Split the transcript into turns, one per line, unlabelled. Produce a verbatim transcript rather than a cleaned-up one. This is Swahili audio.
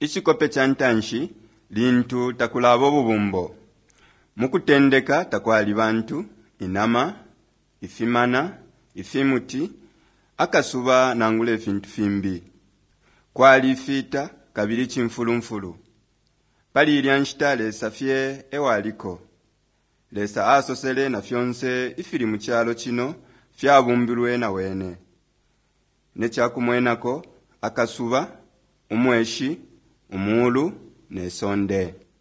Ichikope cha ntanshi lintu takulabo bubumbo. Mukutendeka takwali bantu, inama, ifimana, ifimuti, akasuba nangule fintu fimbi. Kwali ifita kabiri chimfulumfulu. Pali ilyanshita lesa fye ewaliko. Lesa asosele na fyonse ifiri muchalo chino fyabumbilwe na wene. Nechakumwenako akasuba, umweshi, umulu, ne sonde.